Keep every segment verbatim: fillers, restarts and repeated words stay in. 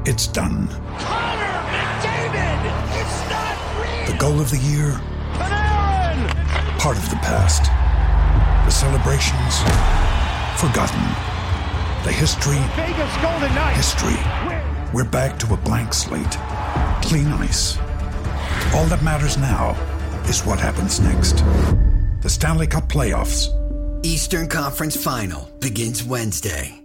It's done. Connor McDavid! It's not real! The goal of the year? Panarin! Part of the past. The celebrations? Forgotten. The history? Vegas Golden Knights! History. We're back to a blank slate. Clean ice. All that matters now is what happens next. The Stanley Cup Playoffs. Eastern Conference Final begins Wednesday.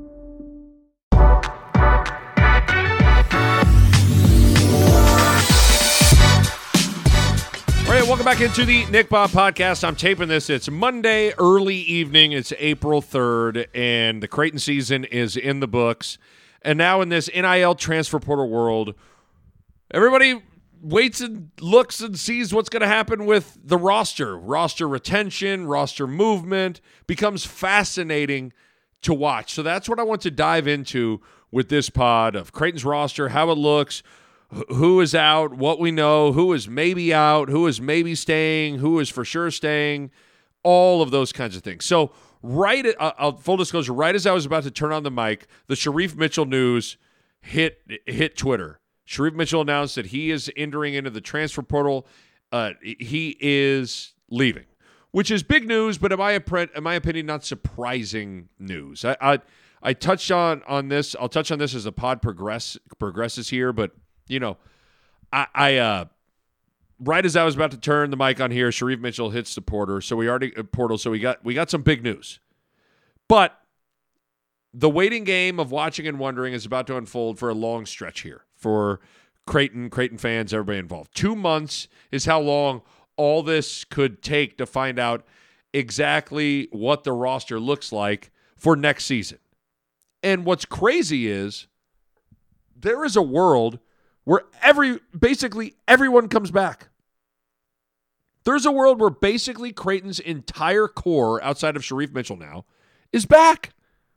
All right, welcome back into the Nick Bob Podcast. I'm taping this. It's Monday, early evening. It's April third, and the Creighton season is in the books. And now in this N I L transfer portal world, everybody waits and looks and sees what's going to happen with the roster. Roster retention, roster movement becomes fascinating to watch. So that's what I want to dive into with this pod of Creighton's roster, how it looks, who is out, what we know, who is maybe out, who is maybe staying, who is for sure staying, all of those kinds of things. So right, at, uh, full disclosure, right as I was about to turn on the mic, the Sharif Mitchell news hit hit Twitter. Sharif Mitchell announced that he is entering into the transfer portal. Uh, he is leaving, which is big news, but in my, in my opinion, not surprising news. I, I I touched on on this. I'll touch on this as the pod progress progresses here, but you know, I, I uh, right as I was about to turn the mic on here, Sharif Mitchell hits the portal. So we already uh, portal. So we got we got some big news, but the waiting game of watching and wondering is about to unfold for a long stretch here for Creighton, Creighton fans, everybody involved. Two months is how long all this could take to find out exactly what the roster looks like for next season. And what's crazy is there is a world where every basically everyone comes back. There's a world where basically Creighton's entire core, outside of Sharif Mitchell now, is back.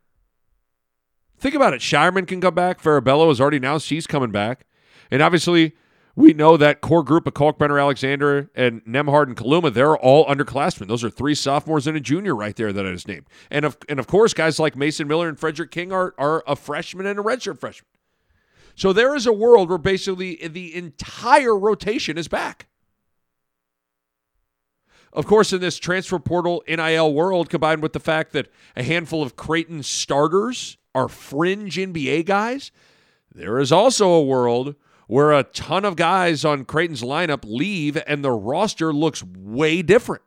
Think about it. Shireman can come back. Farabello has already announced he's coming back. And obviously, we know that core group of Kalkbrenner, Alexander, and Nembhard and Kaluma, they're all underclassmen. Those are three sophomores and a junior right there that I just named. And of, and of course, guys like Mason Miller and Frederick King are, are a freshman and a redshirt freshman. So there is a world where basically the entire rotation is back. Of course, in this transfer portal N I L world, combined with the fact that a handful of Creighton starters are fringe N B A guys, there is also a world where a ton of guys on Creighton's lineup leave and the roster looks way different.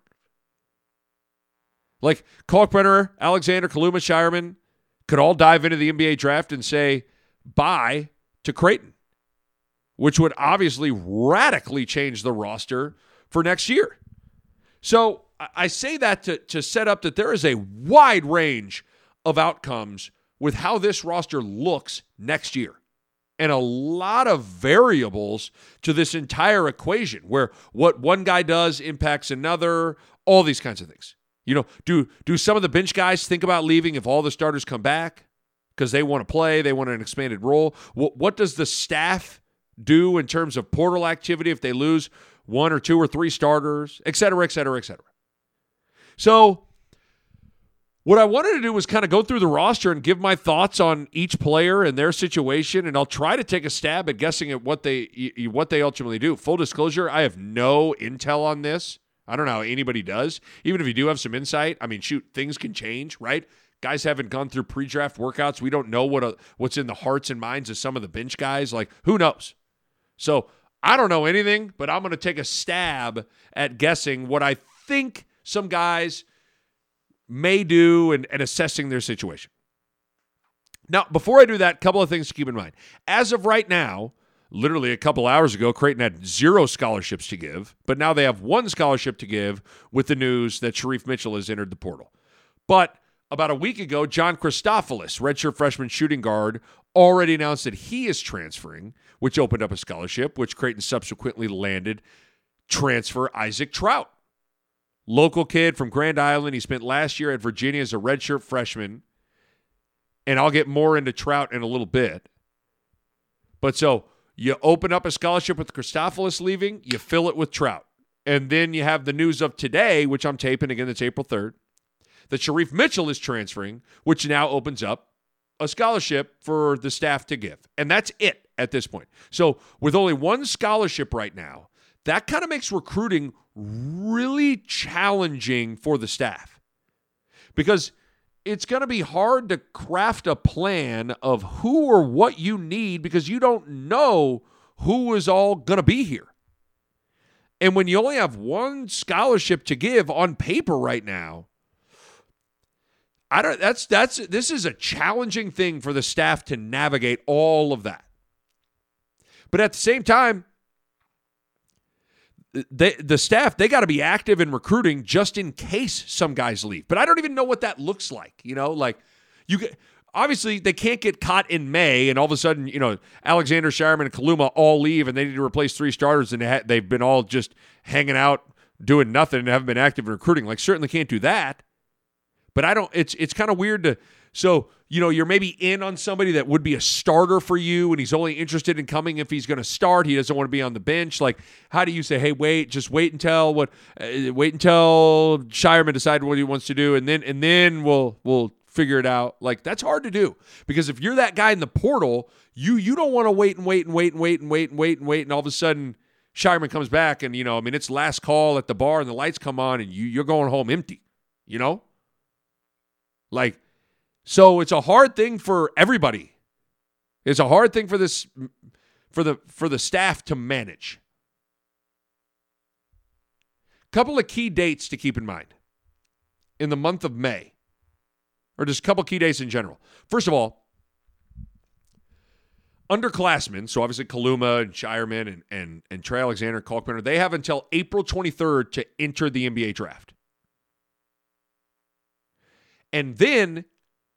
Like Kalkbrenner, Alexander, Kaluma, Shireman could all dive into the N B A draft and say bye to Creighton, which would obviously radically change the roster for next year. So I say that to, to set up that there is a wide range of outcomes with how this roster looks next year. And a lot of variables to this entire equation where what one guy does impacts another, all these kinds of things. You know, do do some of the bench guys think about leaving if all the starters come back because they want to play, they want an expanded role? What, what does the staff do in terms of portal activity if they lose one or two or three starters, et cetera, et cetera, et cetera? So what I wanted to do was kind of go through the roster and give my thoughts on each player and their situation, and I'll try to take a stab at guessing at what they what they ultimately do. Full disclosure, I have no intel on this. I don't know how anybody does. Even if you do have some insight, I mean, shoot, things can change, right? Guys haven't gone through pre-draft workouts. We don't know what a, what's in the hearts and minds of some of the bench guys. Like, who knows? So I don't know anything, but I'm going to take a stab at guessing what I think some guys may do and, and assessing their situation. Now, before I do that, a couple of things to keep in mind. As of right now, literally a couple hours ago, Creighton had zero scholarships to give, but now they have one scholarship to give with the news that Sharif Mitchell has entered the portal. But about a week ago, John Christophoulos, redshirt freshman shooting guard, already announced that he is transferring, which opened up a scholarship, which Creighton subsequently landed transfer Isaac Trout. Local kid from Grand Island. He spent last year at Virginia as a redshirt freshman. And I'll get more into Trout in a little bit. But so you open up a scholarship with Christophoulos leaving, you fill it with Trout. And then you have the news of today, which I'm taping again, it's April third, that Sharif Mitchell is transferring, which now opens up a scholarship for the staff to give. And that's it at this point. So with only one scholarship right now, that kind of makes recruiting really challenging for the staff. Because it's going to be hard to craft a plan of who or what you need because you don't know who is all going to be here. And when you only have one scholarship to give on paper right now, I don't that's that's this is a challenging thing for the staff to navigate all of that. But at the same time, they, the staff, they got to be active in recruiting just in case some guys leave. But I don't even know what that looks like. You know, like you get, obviously they can't get caught in May and all of a sudden, you know, Alexander, Shireman, and Kaluma all leave and they need to replace three starters and they ha- they've been all just hanging out doing nothing and haven't been active in recruiting. Like certainly can't do that. But I don't, it's it's kind of weird to, so, you know, you're maybe in on somebody that would be a starter for you and he's only interested in coming if he's going to start. He doesn't want to be on the bench. Like, how do you say, hey, wait, just wait until what, uh, wait until Shireman decides what he wants to do and then and then we'll we'll figure it out. Like, that's hard to do because if you're that guy in the portal, you you don't want to wait and wait and wait and wait and wait and wait and wait and all of a sudden Shireman comes back and, you know, I mean, it's last call at the bar and the lights come on and you you're going home empty, you know? Like, so it's a hard thing for everybody. It's a hard thing for this, for the for the staff to manage. Couple of key dates to keep in mind in the month of May, or just a couple key dates in general. First of all, underclassmen, so obviously Kaluma and Shireman and and and Trey Alexander, Kalkbrenner, they have until April twenty-third to enter the N B A draft. And then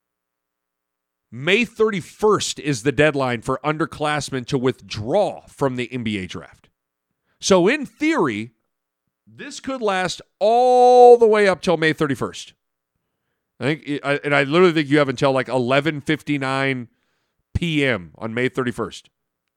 May thirty-first is the deadline for underclassmen to withdraw from the N B A draft. So in theory, this could last all the way up till May thirty-first. I think, and I literally think you have until like eleven fifty-nine p.m. on May thirty-first.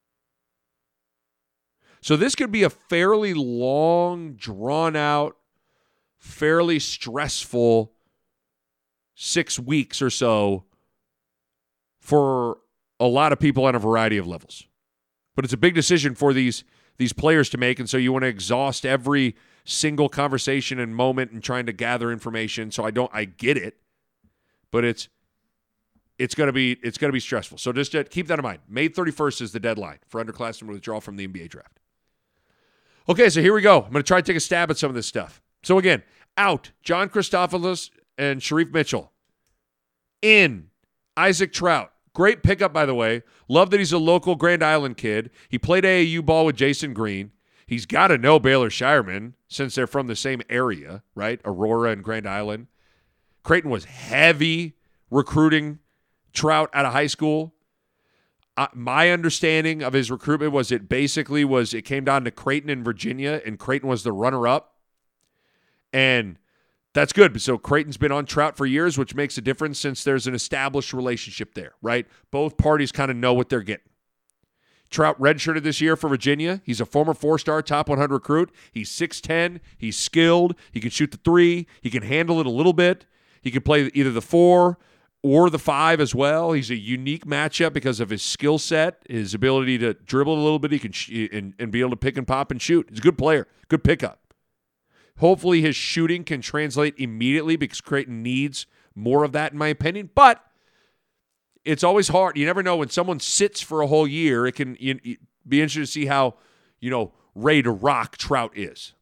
So this could be a fairly long, drawn-out, fairly stressful six weeks or so for a lot of people on a variety of levels. But it's a big decision for these, these players to make, and so you want to exhaust every single conversation and moment and trying to gather information. So I don't I get it, but it's it's gonna be it's gonna be stressful. So just to keep that in mind. May thirty-first is the deadline for underclassmen to withdraw from the N B A draft. Okay, so here we go. I'm gonna try to take a stab at some of this stuff. So again, out John Christophilus and Sharif Mitchell. In Isaac Trout. Great pickup, by the way. Love that he's a local Grand Island kid. He played A A U ball with Jason Green. He's got to know Baylor Shireman since they're from the same area, right? Aurora and Grand Island. Creighton was heavy recruiting Trout out of high school. Uh, my understanding of his recruitment was it basically was it came down to Creighton and Virginia, and Creighton was the runner-up. And that's good. So Creighton's been on Trout for years, which makes a difference since there's an established relationship there, right? Both parties kind of know what they're getting. Trout redshirted this year for Virginia. He's a former four-star top one hundred recruit. He's six ten. He's skilled. He can shoot the three. He can handle it a little bit. He can play either the four or the five as well. He's a unique matchup because of his skill set, his ability to dribble a little bit. He can sh- and, and be able to pick and pop and shoot. He's a good player. Good pickup. Hopefully his shooting can translate immediately because Creighton needs more of that, in my opinion. But it's always hard. You never know when someone sits for a whole year. It can you, you, be interesting to see how, you know, ready to rock Trout is.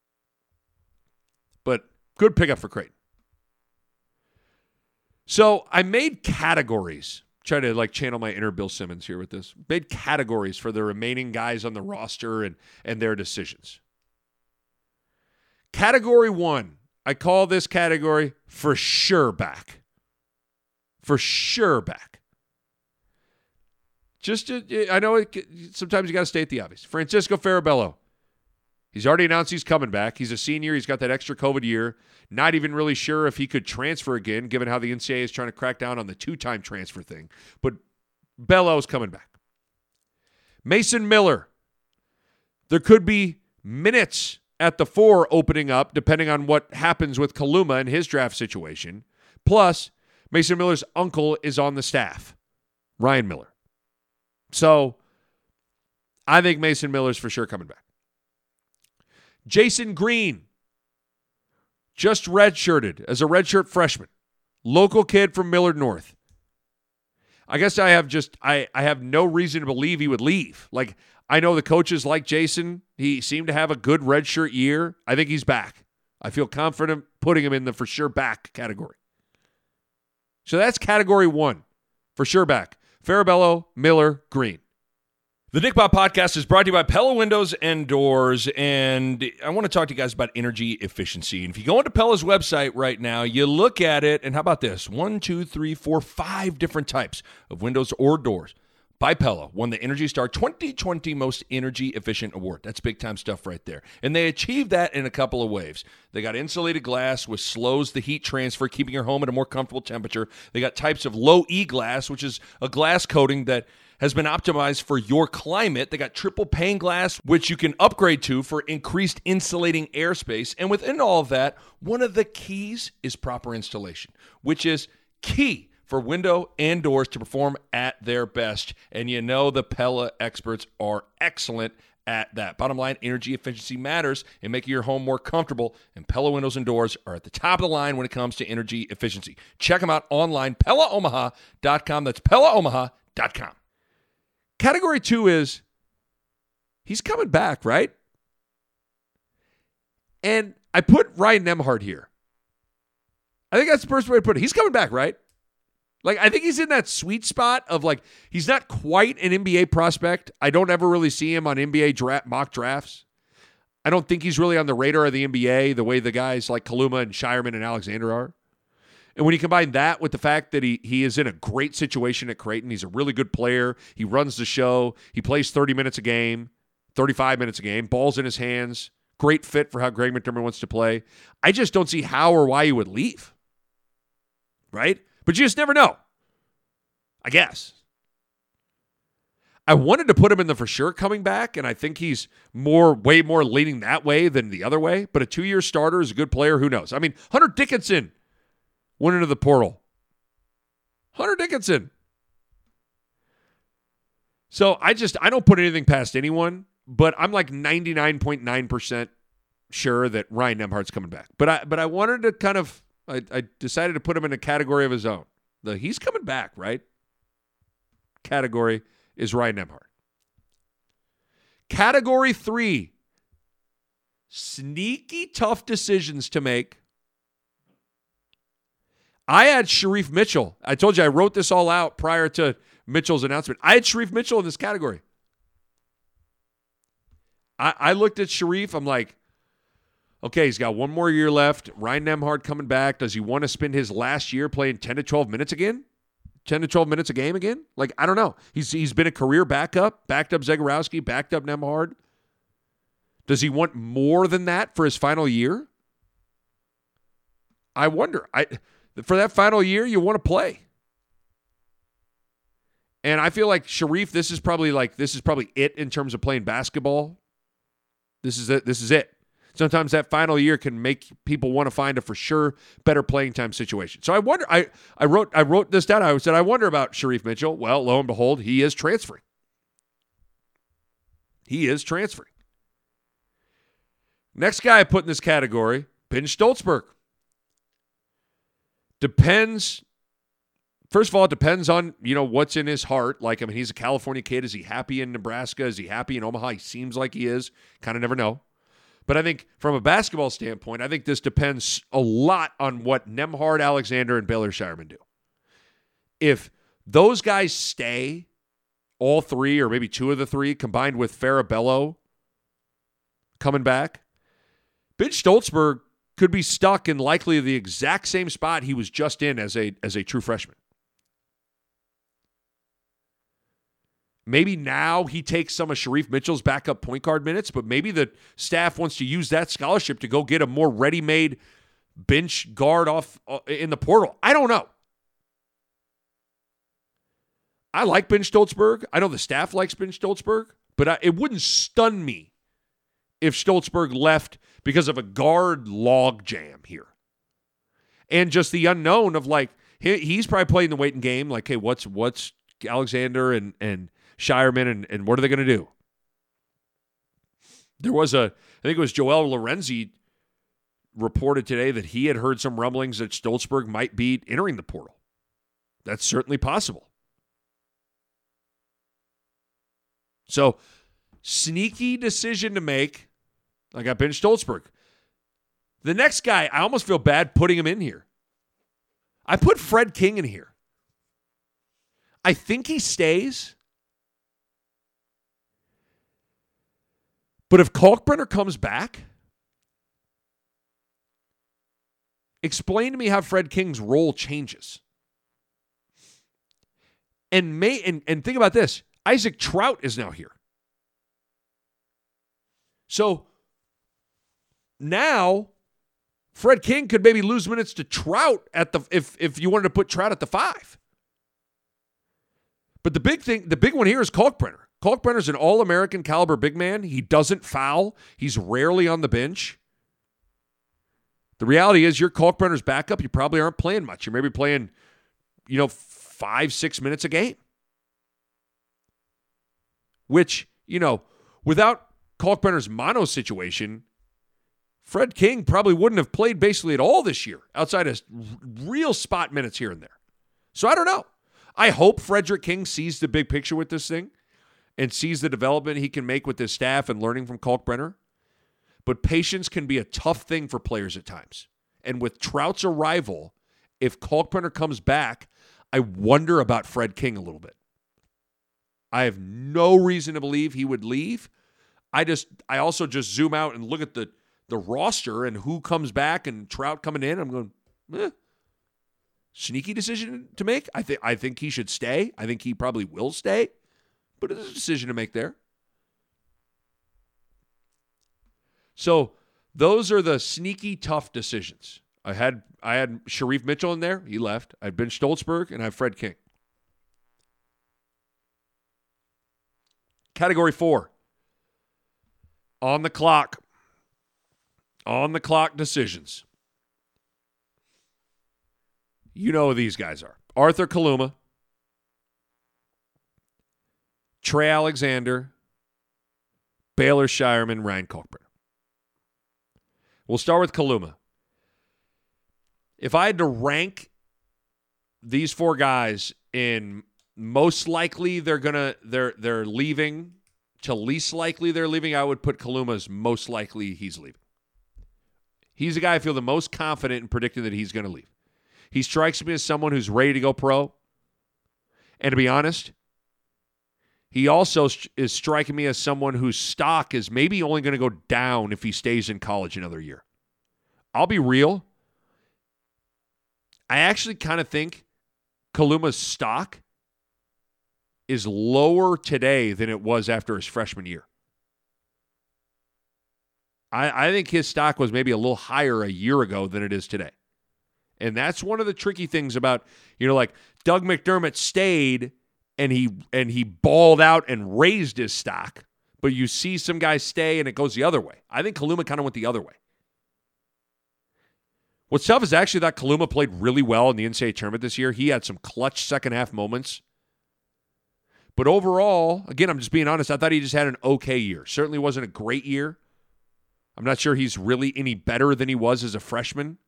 But good pickup for Creighton. So I made categories. Try to like channel my inner Bill Simmons here with this. Made categories for the remaining guys on the roster and, and their decisions. Category one, I call this category for sure back. For sure back. Just, to, I know it, sometimes you got to state the obvious. Francisco Farabello. He's already announced he's coming back. He's a senior. He's got that extra COVID year. Not even really sure if he could transfer again, given how the N C double A is trying to crack down on the two-time transfer thing. But Bello's coming back. Mason Miller. There could be minutes at the four opening up, depending on what happens with Kaluma and his draft situation. Plus, Mason Miller's uncle is on the staff. Ryan Miller. So I think Mason Miller's for sure coming back. Jason Green, just redshirted as a redshirt freshman. Local kid from Millard North. I guess I have just, I, I have no reason to believe he would leave. Like, I know the coaches like Jason. He seemed to have a good redshirt year. I think he's back. I feel confident putting him in the for sure back category. So that's category one. For sure back. Farabello, Miller, Green. The Nick Bob Podcast is brought to you by Pella Windows and Doors, and I want to talk to you guys about energy efficiency. And if you go into Pella's website right now, you look at it, and how about this? One, two, three, four, five different types of windows or doors by Pella won the Energy Star twenty twenty Most Energy Efficient Award. That's big-time stuff right there. And they achieved that in a couple of ways. They got insulated glass, which slows the heat transfer, keeping your home at a more comfortable temperature. They got types of low-E glass, which is a glass coating that has been optimized for your climate. They got triple pane glass, which you can upgrade to for increased insulating airspace. And within all of that, one of the keys is proper installation, which is key for window and doors to perform at their best. And you know the Pella experts are excellent at that. Bottom line, energy efficiency matters in making your home more comfortable, and Pella windows and doors are at the top of the line when it comes to energy efficiency. Check them out online, Pella Omaha dot com. That's Pella Omaha dot com. Category two is he's coming back, right? And I put Ryan Nembhard here. I think that's the first way to put it. He's coming back, right? Like, I think he's in that sweet spot of, like, he's not quite an N B A prospect. I don't ever really see him on N B A dra- mock drafts. I don't think he's really on the radar of the N B A the way the guys like Kaluma and Shireman and Alexander are. And when you combine that with the fact that he he is in a great situation at Creighton, he's a really good player. He runs the show. He plays thirty minutes a game, thirty-five minutes a game, ball's in his hands. Great fit for how Greg McDermott wants to play. I just don't see how or why he would leave. Right? But you just never know. I guess. I wanted to put him in the for sure coming back, and I think he's more, way more leaning that way than the other way. But a two-year starter is a good player. Who knows? I mean, Hunter Dickinson went into the portal. Hunter Dickinson. So I just, I don't put anything past anyone, but I'm like ninety-nine point nine percent sure that Ryan Nembhard's coming back. But I but I wanted to kind of, I, I decided to put him in a category of his own. The he's coming back, right? Category is Ryan Nembhard. Category three, sneaky tough decisions to make. I had Sharif Mitchell. I told you I wrote this all out prior to Mitchell's announcement. I had Sharif Mitchell in this category. I, I looked at Sharif. I'm like, okay, he's got one more year left. Ryan Nembhard coming back. Does he want to spend his last year playing ten to twelve minutes again? ten to twelve minutes a game again? Like, I don't know. He's He's been a career backup, backed up Zegarowski, backed up Nembhard. Does he want more than that for his final year? I wonder. I... For that final year, you want to play. And I feel like Sharif, this is probably like this is probably it in terms of playing basketball. This is it. This is it. Sometimes that final year can make people want to find a for sure better playing time situation. So I wonder. I I wrote I wrote this down. I said I wonder about Sharif Mitchell. Well, lo and behold, he is transferring. He is transferring. Next guy I put in this category, Ben Stoltzberg. Depends. First of all, it depends on, you know, what's in his heart. Like, I mean, he's a California kid. Is he happy in Nebraska? Is he happy in Omaha? He seems like he is. Kind of never know. But I think from a basketball standpoint, I think this depends a lot on what Nembhard, Alexander, and Baylor Shireman do. If those guys stay, all three or maybe two of the three, combined with Farabello coming back, Ben Stoltzberg could be stuck in likely the exact same spot he was just in as a as a true freshman. Maybe now he takes some of Sharif Mitchell's backup point guard minutes, but maybe the staff wants to use that scholarship to go get a more ready-made bench guard off uh, in the portal. I don't know. I like Ben Stoltzberg. I know the staff likes Ben Stoltzberg, but I, it wouldn't stun me if Stoltzberg left because of a guard log jam here. And just the unknown of, like, he, he's probably playing the waiting game. Like, hey, what's what's Alexander and, and Shireman, and, and what are they going to do? There was a, I think it was Joel Lorenzi reported today that he had heard some rumblings that Stoltzberg might be entering the portal. That's certainly possible. So, sneaky decision to make. I got Ben Stoltzberg. The next guy, I almost feel bad putting him in here. I put Fred King in here. I think he stays. But if Kalkbrenner comes back, explain to me how Fred King's role changes. And may and, and think about this. Isaac Trout is now here. So now Fred King could maybe lose minutes to Trout at the if if you wanted to put Trout at the five. But the big thing, the big one here is Kalkbrenner. Kalkbrenner's an all-American caliber big man. He doesn't foul. He's rarely on the bench. The reality is you're Kalkbrenner's backup. You probably aren't playing much. You're maybe playing, you know, five, six minutes a game. Which, you know, without Kalkbrenner's mono situation, Fred King probably wouldn't have played basically at all this year, outside of real spot minutes here and there. So I don't know. I hope Frederick King sees the big picture with this thing and sees the development he can make with his staff and learning from Kalkbrenner. But patience can be a tough thing for players at times. And with Trout's arrival, if Kalkbrenner comes back, I wonder about Fred King a little bit. I have no reason to believe he would leave. I just, I also just zoom out and look at the, the roster and who comes back and Trout coming in. I'm going, eh. Sneaky decision to make. I think I think he should stay. I think he probably will stay. But it's a decision to make there. So those are the sneaky, tough decisions. I had I had Sharif Mitchell in there. He left. I had Ben Stoltzberg, and I have Fred King. Category four. On the clock. On the clock decisions. You know who these guys are. Arthur Kaluma. Trey Alexander. Baylor Shireman. Ryan Kalkbrenner. We'll start with Kaluma. If I had to rank these four guys in most likely they're gonna they're they're leaving to least likely they're leaving, I would put Kaluma as most likely he's leaving. He's the guy I feel the most confident in predicting that he's going to leave. He strikes me as someone who's ready to go pro. And to be honest, he also is striking me as someone whose stock is maybe only going to go down if he stays in college another year. I'll be real. I actually kind of think Kaluma's stock is lower today than it was after his freshman year. I, I think his stock was maybe a little higher a year ago than it is today. And that's one of the tricky things about, you know, like Doug McDermott stayed and he and he balled out and raised his stock, but you see some guys stay and it goes the other way. I think Kaluma kind of went the other way. What's tough is actually that Kaluma played really well in the N C double A tournament this year. He had some clutch second half moments. But overall, again, I'm just being honest, I thought he just had an okay year. Certainly wasn't a great year. I'm not sure he's really any better than he was as a freshman.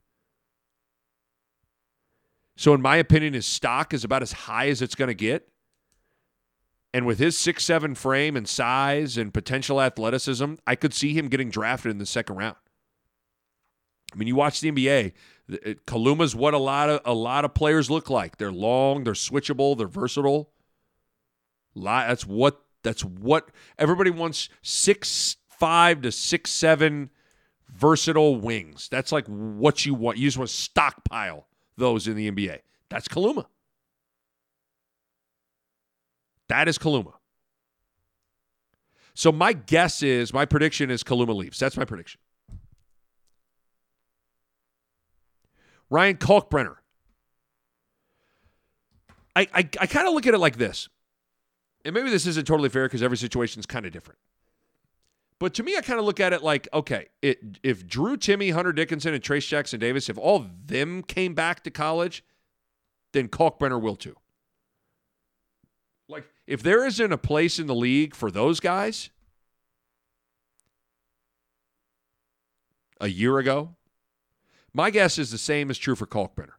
So in my opinion, his stock is about as high as it's going to get. And with his six seven frame and size and potential athleticism, I could see him getting drafted in the second round. I mean, you watch the N B A, Kaluma's what a lot of a lot of players look like. They're long, they're switchable, they're versatile. That's what that's what everybody wants. Six five to six seven versatile wings. That's like what you want. You just want to stockpile those in the N B A. That's Kaluma. That is Kaluma. So my guess is, my prediction is Kaluma leaves. That's my prediction. Ryan Kalkbrenner. I, I, I kind of look at it like this. And maybe this isn't totally fair because every situation is kind of different. But to me, I kind of look at it like, okay, it, if Drew Timme, Hunter Dickinson, and Trace Jackson Davis, if all of them came back to college, then Kalkbrenner will too. if there isn't a place in the league for those guys a year ago, my guess is the same is true for Kalkbrenner.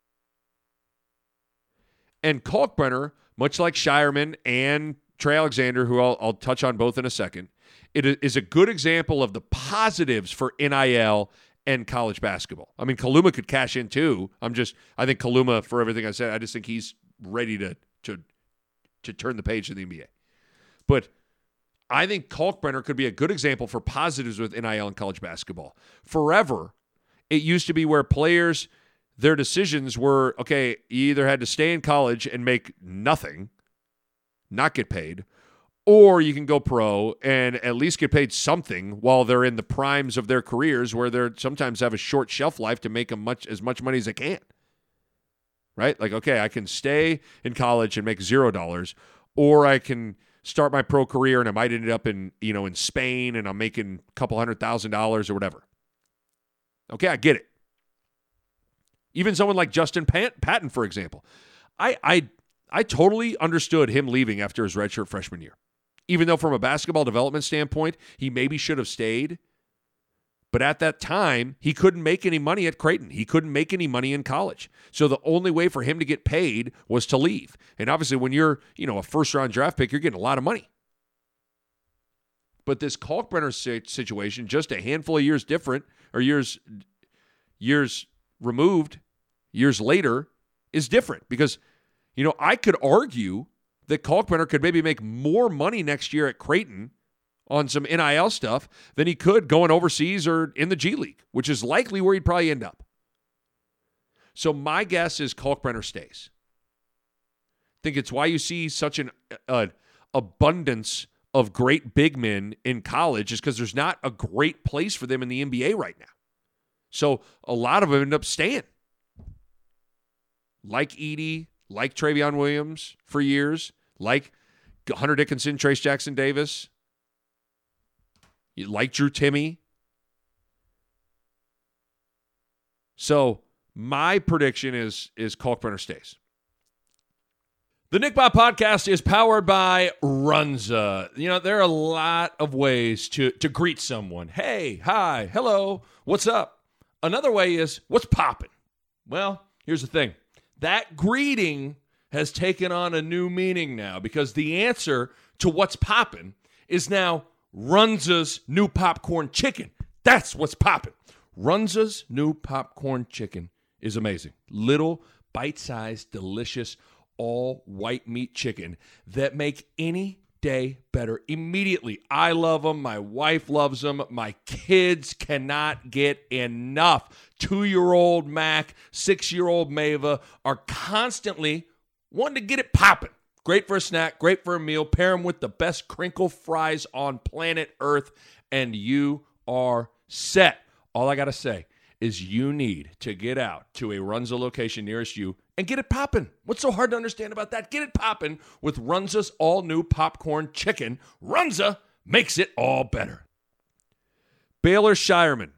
And Kalkbrenner, much like Shireman and Trey Alexander, who I'll, I'll touch on both in a second, it is a good example of the positives for N I L and college basketball. I mean, Kaluma could cash in too. I'm just, I think Kaluma, for everything I said, I just think he's ready to to to turn the page to the N B A. But I think Kalkbrenner could be a good example for positives with N I L and college basketball. Forever, it used to be where players, their decisions were, okay, you either had to stay in college and make nothing, not get paid, or you can go pro and at least get paid something while they're in the primes of their careers, where they're sometimes have a short shelf life to make them much as much money as they can. Right? Like, okay, I can stay in college and make zero dollars, or I can start my pro career and I might end up in, you know, in Spain and I'm making a couple hundred thousand dollars or whatever. Okay, I get it. Even someone like Justin Patton, for example. I I I totally understood him leaving after his redshirt freshman year. Even though from a basketball development standpoint, he maybe should have stayed. But at that time, he couldn't make any money at Creighton. He couldn't make any money in college. So the only way for him to get paid was to leave. And obviously when you're, you know, a first-round draft pick, you're getting a lot of money. But this Kalkbrenner situation, just a handful of years different, or years, years removed, years later, is different. Because, you know, I could argue that Kalkbrenner could maybe make more money next year at Creighton on some N I L stuff than he could going overseas or in the G League, which is likely where he'd probably end up. So my guess is Kalkbrenner stays. I think it's why you see such an uh, abundance of great big men in college, is because there's not a great place for them in the N B A right now. So a lot of them end up staying. Like Edey, like Travion Williams for years, like Hunter Dickinson, Trace Jackson Davis, like Drew Timme. So my prediction is, is Kalkbrenner stays. The Nick Bob Podcast is powered by Runza. You know, there are a lot of ways to, to greet someone. Hey, hi, hello, what's up? Another way is, what's poppin'? Well, here's the thing. That greeting has taken on a new meaning now, because the answer to what's poppin' is now Runza's new popcorn chicken. That's what's poppin'. Runza's new popcorn chicken is amazing. Little, bite-sized, delicious, all white meat chicken that make any day better immediately. I love them. My wife loves them. My kids cannot get enough. Two-year-old Mac, six-year-old Mava are constantly wanting to get it popping. Great for a snack, great for a meal. Pair them with the best crinkle fries on planet Earth, and you are set. All I got to say is you need to get out to a Runza location nearest you and get it poppin'. What's so hard to understand about that? Get it poppin' with Runza's all-new popcorn chicken. Runza makes it all better. Baylor Shireman.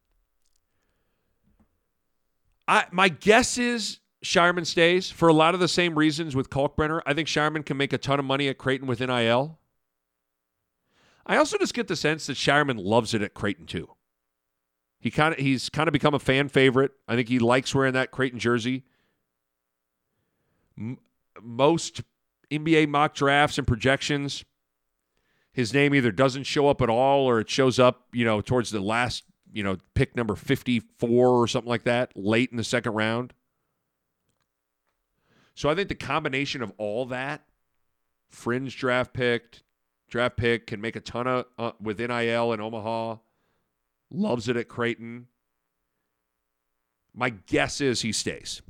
I my guess is Shireman stays for a lot of the same reasons with Kalkbrenner. I think Shireman can make a ton of money at Creighton with N I L. I also just get the sense that Shireman loves it at Creighton too. He kind of he's kind of become a fan favorite. I think he likes wearing that Creighton jersey. M- most N B A mock drafts and projections, his name either doesn't show up at all or it shows up, you know, towards the last, you know, pick number fifty-four or something like that, late in the second round. So I think the combination of all that, fringe draft pick, draft pick, can make a ton of uh, with N I L in Omaha. Loves it at Creighton. My guess is he stays.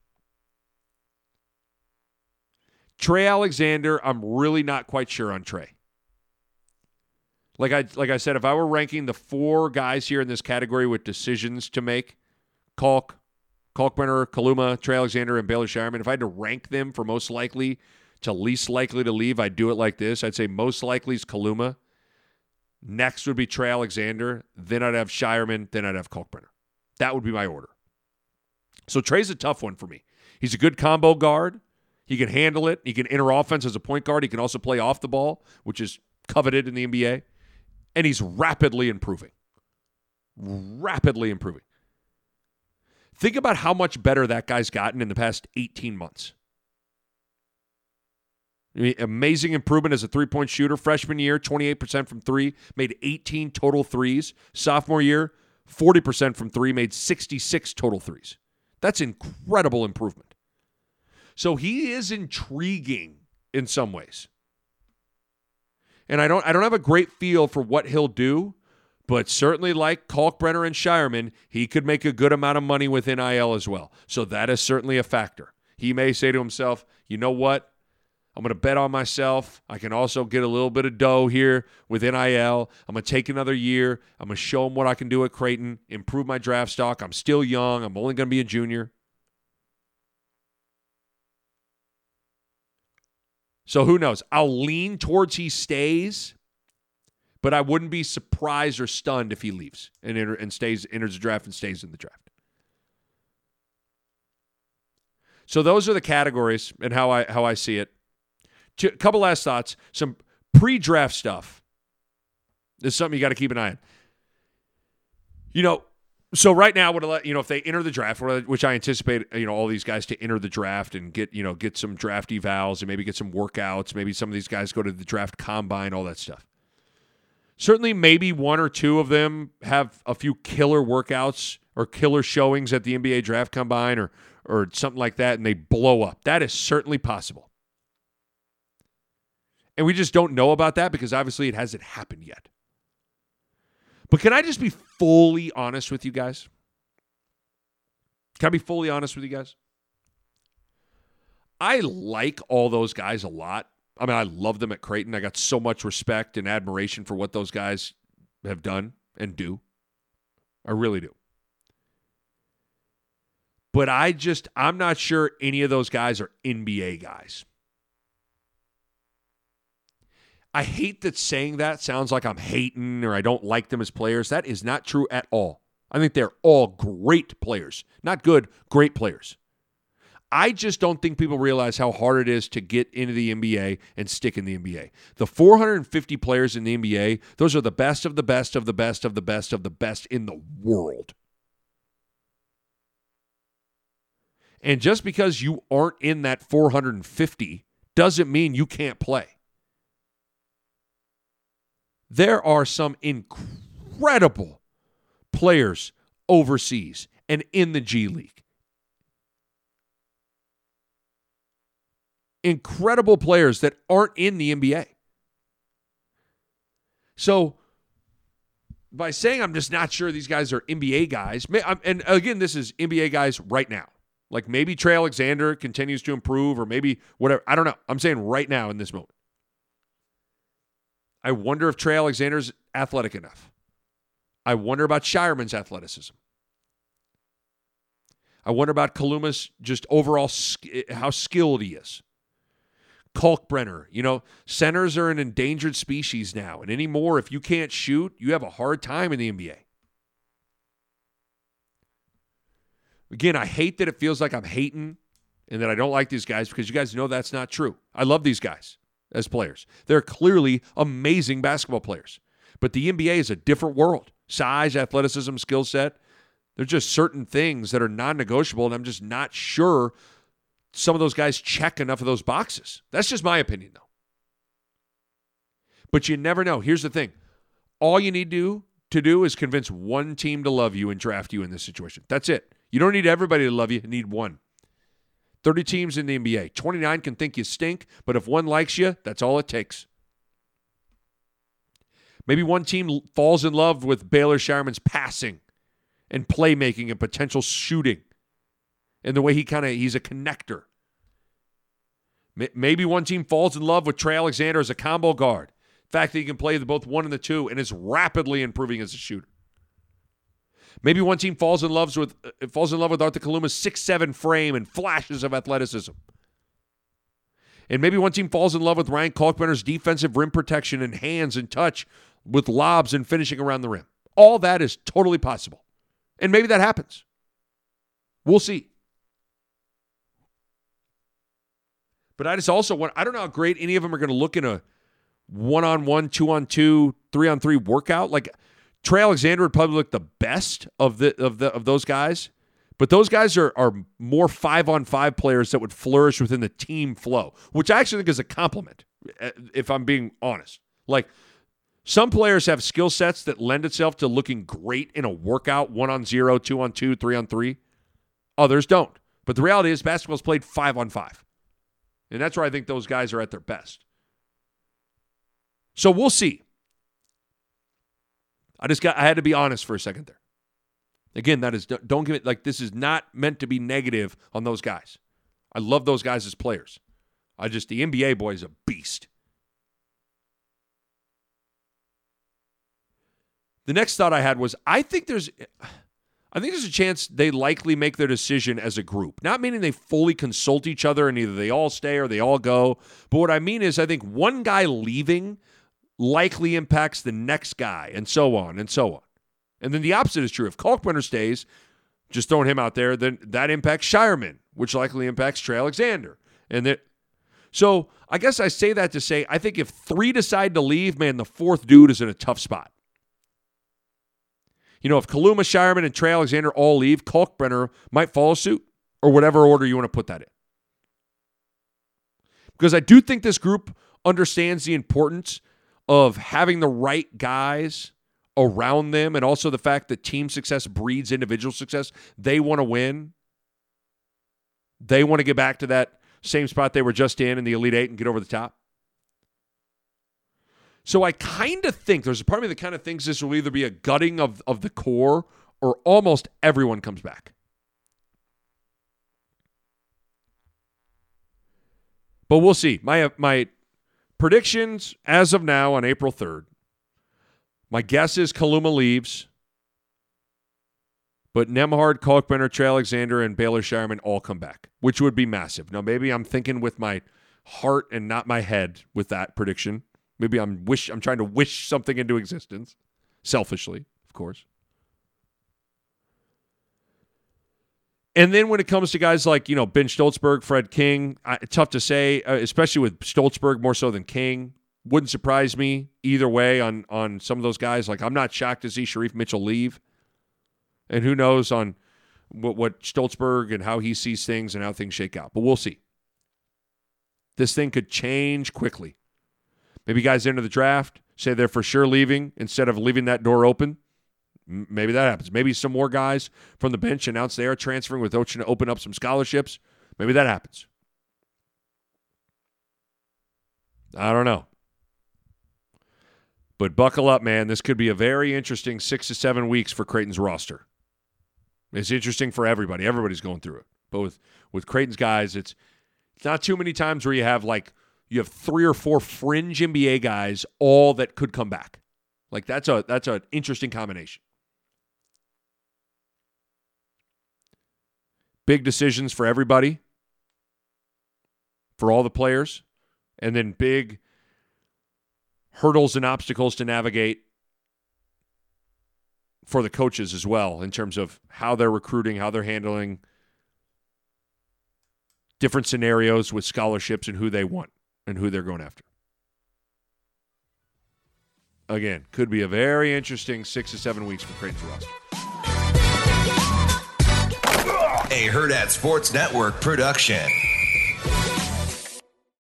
Trey Alexander, I'm really not quite sure on Trey. Like I like I said, if I were ranking the four guys here in this category with decisions to make, Kalk, Kalkbrenner, Kaluma, Trey Alexander, and Baylor Shireman, if I had to rank them for most likely to least likely to leave, I'd do it like this. I'd say most likely is Kaluma. Next would be Trey Alexander. Then I'd have Shireman. Then I'd have Kalkbrenner. That would be my order. So Trey's a tough one for me. He's a good combo guard. He can handle it. He can enter offense as a point guard. He can also play off the ball, which is coveted in the N B A. And he's rapidly improving. Rapidly improving. Think about how much better that guy's gotten in the past eighteen months. I mean, amazing improvement as a three-point shooter. Freshman year, twenty-eight percent from three, made eighteen total threes. Sophomore year, forty percent from three, made sixty-six total threes. That's incredible improvement. So he is intriguing in some ways. And I don't I don't have a great feel for what he'll do, but certainly like Kalkbrenner and Shireman, he could make a good amount of money with N I L as well. So that is certainly a factor. He may say to himself, you know what? I'm going to bet on myself. I can also get a little bit of dough here with N I L. I'm going to take another year. I'm going to show him what I can do at Creighton, improve my draft stock. I'm still young. I'm only going to be a junior. So who knows? I'll lean towards he stays, but I wouldn't be surprised or stunned if he leaves and enter, and stays enters the draft and stays in the draft. So those are the categories and how I how I see it. A couple last thoughts. Some pre-draft stuff. This is something you got to keep an eye on. You know, so right now, what you know, if they enter the draft, which I anticipate, you know, all these guys to enter the draft and get, you know, get some draft evals and maybe get some workouts. Maybe some of these guys go to the draft combine, all that stuff. Certainly, maybe one or two of them have a few killer workouts or killer showings at the N B A draft combine or or something like that, and they blow up. That is certainly possible. And we just don't know about that because obviously it hasn't happened yet. But can I just be fully honest with you guys? Can I be fully honest with you guys? I like all those guys a lot. I mean, I love them at Creighton. I got so much respect and admiration for what those guys have done and do. I really do. But I just, I'm not sure any of those guys are N B A guys. I hate that saying that sounds like I'm hating or I don't like them as players. That is not true at all. I think they're all great players. Not good, great players. I just don't think people realize how hard it is to get into the N B A and stick in the N B A. The four hundred fifty players in the N B A, those are the best of the best of the best of the best of the best in the world. And just because you aren't in that four hundred fifty doesn't mean you can't play. There are some incredible players overseas and in the G League. Incredible players that aren't in the N B A. So, by saying I'm just not sure these guys are N B A guys, and again, this is N B A guys right now. Like maybe Trey Alexander continues to improve or maybe whatever. I don't know. I'm saying right now in this moment. I wonder if Trey Alexander's athletic enough. I wonder about Shireman's athleticism. I wonder about Kaluma's just overall sk- how skilled he is. Kalkbrenner, you know, centers are an endangered species now. And anymore, if you can't shoot, you have a hard time in the N B A. Again, I hate that it feels like I'm hating and that I don't like these guys because you guys know that's not true. I love these guys as players. They're clearly amazing basketball players. But the N B A is a different world. Size, athleticism, skill set. There's just certain things that are non-negotiable, and I'm just not sure some of those guys check enough of those boxes. That's just my opinion, though. But you never know. Here's the thing. All you need to do, to do is convince one team to love you and draft you in this situation. That's it. You don't need everybody to love you. You need one. thirty teams in the N B A. twenty-nine can think you stink, but if one likes you, that's all it takes. Maybe one team falls in love with Baylor Shireman's passing and playmaking and potential shooting and the way he kind of, he's a connector. Maybe one team falls in love with Trey Alexander as a combo guard. The fact that he can play the both one and the two and is rapidly improving as a shooter. Maybe one team falls in love with uh, falls in love with Arthur Kaluma's six seven frame and flashes of athleticism. And maybe one team falls in love with Ryan Kalkbrenner's defensive rim protection and hands and touch with lobs and finishing around the rim. All that is totally possible. And maybe that happens. We'll see. But I just also want, I don't know how great any of them are going to look in a one-on-one, two-on-two, three-on-three workout. Like, Trey Alexander would probably look the best of the of the of those guys. But those guys are are more five-on-five players that would flourish within the team flow, which I actually think is a compliment, if I'm being honest. Like, some players have skill sets that lend itself to looking great in a workout, one-on-zero, two-on-two, three-on-three. Others don't. But the reality is basketball's played five-on-five. And that's where I think those guys are at their best. So we'll see. I just got I had to be honest for a second there. Again, that is don't give it like this is not meant to be negative on those guys. I love those guys as players. I just the N B A boy is a beast. The next thought I had was I think there's I think there's a chance they likely make their decision as a group. Not meaning they fully consult each other and either they all stay or they all go. But what I mean is I think one guy leaving likely impacts the next guy and so on and so on. And then the opposite is true. If Kalkbrenner stays, just throwing him out there, then that impacts Shireman, which likely impacts Trey Alexander. And that, so I guess I say that to say I think if three decide to leave, man, the fourth dude is in a tough spot. You know, if Kaluma, Shireman, and Trey Alexander all leave, Kalkbrenner might follow suit, or whatever order you want to put that in. Because I do think this group understands the importance of having the right guys around them, and also the fact that team success breeds individual success. They want to win. They want to get back to that same spot they were just in in the Elite Eight and get over the top. So I kind of think there's a part of me that kind of thinks this will either be a gutting of, of the core or almost everyone comes back. But we'll see. My my predictions as of now on April third, my guess is Kaluma leaves, but Nembhard, Kalkbrenner, Trey Alexander, and Baylor Shireman all come back, which would be massive. Now, maybe I'm thinking with my heart and not my head with that prediction. Maybe I'm wish I'm trying to wish something into existence, selfishly, of course. And then when it comes to guys like, you know, Ben Stoltzberg, Fred King, I, tough to say, uh, especially with Stoltzberg more so than King. Wouldn't surprise me either way on, on some of those guys. Like, I'm not shocked to see Sharif Mitchell leave. And who knows on what, what Stoltzberg and how he sees things and how things shake out. But we'll see. This thing could change quickly. Maybe guys enter the draft, say they're for sure leaving instead of leaving that door open. M- maybe that happens. Maybe some more guys from the bench announce they are transferring with Ocean to open up some scholarships. Maybe that happens. I don't know. But buckle up, man. This could be a very interesting six to seven weeks for Creighton's roster. It's interesting for everybody. Everybody's going through it. But with, with Creighton's guys, it's, it's not too many times where you have like you have three or four fringe N B A guys, all that could come back. Like that's a that's an interesting combination. Big decisions for everybody, for all the players, and then big hurdles and obstacles to navigate for the coaches as well in terms of how they're recruiting, how they're handling different scenarios with scholarships and who they want and who they're going after. Again, could be a very interesting six to seven weeks for Creighton's roster. A Hurrdat Sports Network production.